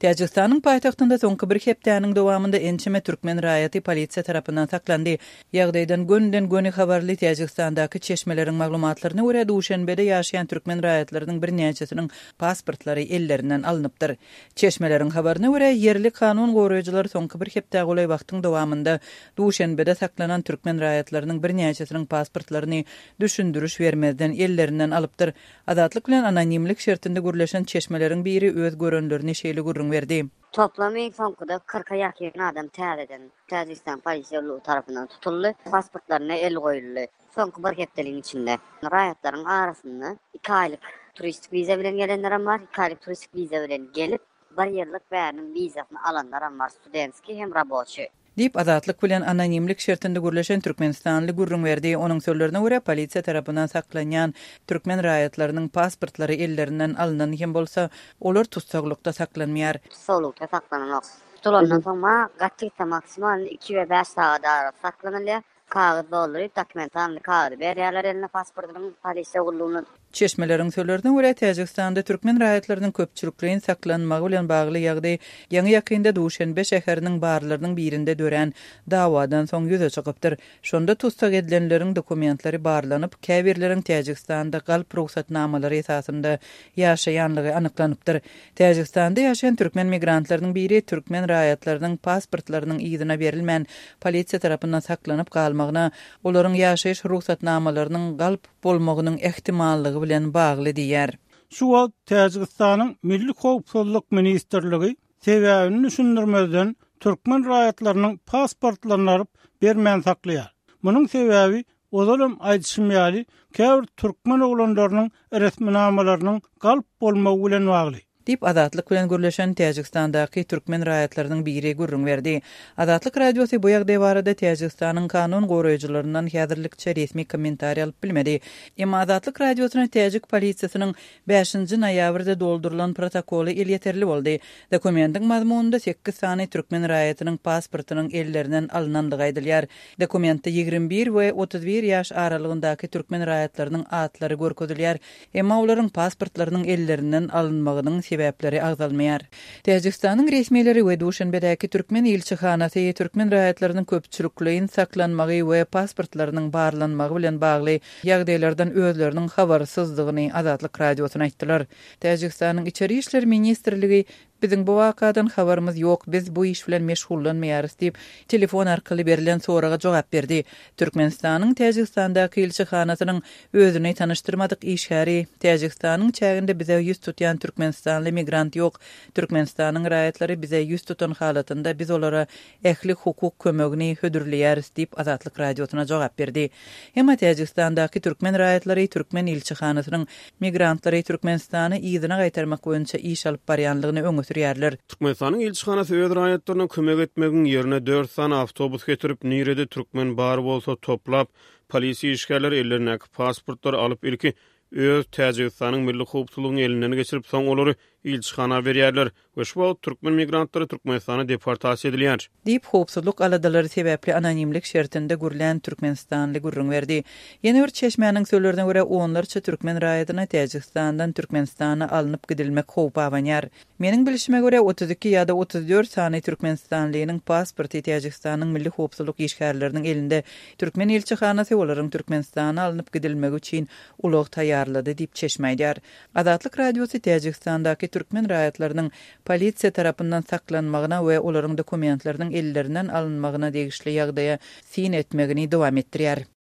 Tacikistanyň paýtagtynda soňky bir hepdäniň dowamında ençeme türkmen raýaty polisiýa tarapyndan saklandy. Ýagdaýdan gönden-göne habarly Tacikistandaky çeşmeleriň maglumatlaryna görä Duşanbede ýaşaýan türkmen raýatlarynyň bir näçesiniň pasportlary ellerinden alınıpdyr. Çeşmeleriň habaryna görä yerli kanun goraýjylary soňky bir hepdä golay wagtyň dowamında Duşanbede saklanan türkmen raýatlarynyň bir näçesiniň pasportlaryny düşündürüş bermezden ellerinden alypdyr. Adatlyk bilen anonimlik şertinde gürleşen çeşmeleriň biri öz görenlerini şeýle gürrüň berdi. Toplamı sonkuda 40'a yakın adam täzeden Tacikistan polisiýaly tarapyndan tutuldy. Pasportlaryna el goýuldy. Sonky bir hepdeliň içinde. Raýatlaryň arasynda 2 aýlyk turistik viza bilen gelenler var. 2 aýlyk turistik viza bilen gelip bir ýyllyk bäriň vizasyny alanlar var. Studentski hem raboçy. Dip adatlyk bilen anonimlik şertinde gürleşen Türkmenistanly gurrun berdi. Onuň sözlerine görä polisiýa tarapyndan saklanýan türkmen raýatlarynyň pasportlary ellerinden alynan hem bolsa olar tutsaglykda saklanmaýar. Tutsaklıkta saklanmak. Tutulandan sonra gatykda maksimal 2 we 5 saat arasynda saklanylýar. Kağıt doldurup dokumentarny kağıt berýärler eline pasportynyň polisiýa gullugyny. Çeşmeleriň sözlerine görä Tacikistanda türkmen raýatlarynyň köpçülikligiň saklanmagy bilen bagly ýagdaý ýa-ni ýakynda Duşanbe şäheriniň barlarynyň birinde dören dawadan soň ýüze çykypdyr. Şonda tutsak edilenleriň dokumentlary barlanyp, käbirleriň Tacikistanda galyp ruhsatnamalary esasynda ýaşaýanlygy anyklanypdyr. Tacikistanda ýaşaýan türkmen migrantlarynyň biri türkmen raýatlarynyň pasportlarynyň ýygyna berilmän polisiýa tarapyndan saklanyp galmagyna, olaryň ýaşaýyş ruhsatnamalarynyň galyp bolmagynyň ehtimallygy bilen bagly diýär. Şu wagt Tacikistanyň Milli Howpsuzlyk Ministrligi sebäbini düşündirmezden türkmen raýatlarynyň pasportlaryny alyp bermän saklaýar. Munyň sebäbi ozalam aýdyşmaýaly käbir türkmen oglanlarynyň resminamalarynyň galyp bolmagy bilen bagly. Dip adatlyk bilen gürleşen Tacikistandaky türkmen raýatlarynyň biri gurrun berdi. Adatlyk radiosu bu ýagdaý barada Tacikistanyň kanun goraýjylaryndan häzirlikçe resmi kommentariýa alyp bilmedi. Emma adatlyk radiosyna Tacik polisiýasynyň 5-nji noýabrda doldurulan protokoly il ýeterli boldy. Dokumentin mazmununda 8 sany türkmen raýatynyň pasportynyň ellerinden alynandygy aýdylýar. Dokumentde 21 we 31 ýaş aralygyndaky türkmen raýatlarynyň atlary görkezilýär. Emma olaryň pasportlarynyň ellerinden alynmagynyň sebäpleri agzalmaýar. Tacikistanyň resmiýetleri we Duşanbedäki türkmen elçihanasy türkmen raýatlarynyň köpçülikligiň saklanmagy we pasportlarynyň barlanmagy bilen bagly ýagdaýlardan özleriniň habarsyzdygyny Adatlyk radiosyna aýtdylar. Tacikistanyň içeri işler ministrligi Biziň bu wakadan habarymyz ýok, biz bu iş bilen meşgullanmaýarys diýip telefon arkaly berilen soraga jogap berdi. Türkmenistanyň Tacikistandaky elçihanasynyň özüni tanyşdyrmadyk işgäri Tacikistanyň çäginde bize ýüz tutýan türkmenistanly migrant ýok. Türkmenistanyň raýatlary bize ýüz tutan halatynda biz olara ähli hukuk kömegini hödürleýäris diýip Azatlyk radiosyna jogap berdi. Emma Tacikistandaky türkmen raýatlary türkmen elçihanasynyň migrantlary Türkmenistany ýygyna gaýtarmak boýunça iş alyp barýanlygyny Türkmenistanyň elçihanasy öz raýatlaryna kömek etmegiň ýerine 4 sany awtobus getirip Nirede türkmen bar bolsa toplap polisiýa işgärleri ellerine pasportlar alyp ilki öz Tacikistanyň milli howpsuzlygyny elinden geçirip soň olary elçihana berýärler we şu wagt türkmen migrantlary Türkmenistana deportasiýa edilýär. Diýip howpsuzlyk aladalary sebäpli anonimlik şertinde gürlen Türkmenistanly gurrun berdi. Ýene bir çeşmäniň sözlerine görä onlarça türkmen raýatyna Tacikistandan Türkmenistana alınıp gidilmek howpy awanýar. Meniň bilişime görä 32 ýa-da 34 sany Türkmenistanlynyň pasporty Tacikistanyň milli howpsuzlyk işgärleriniň elinde türkmen elçihanasy olaryň Türkmenistana alınıp gidilmek üçin ulug taýýarlady diýip çeşmäýär. Adatlyk radiosu Tacikistandaky türkmen raýatlarynyň polisiýa tarapyndan saklanmagyna we olaryň dokumentlarynyň ellerinden alynmagyna degişli ýagdaýa sin etmegini dowam etdirýär.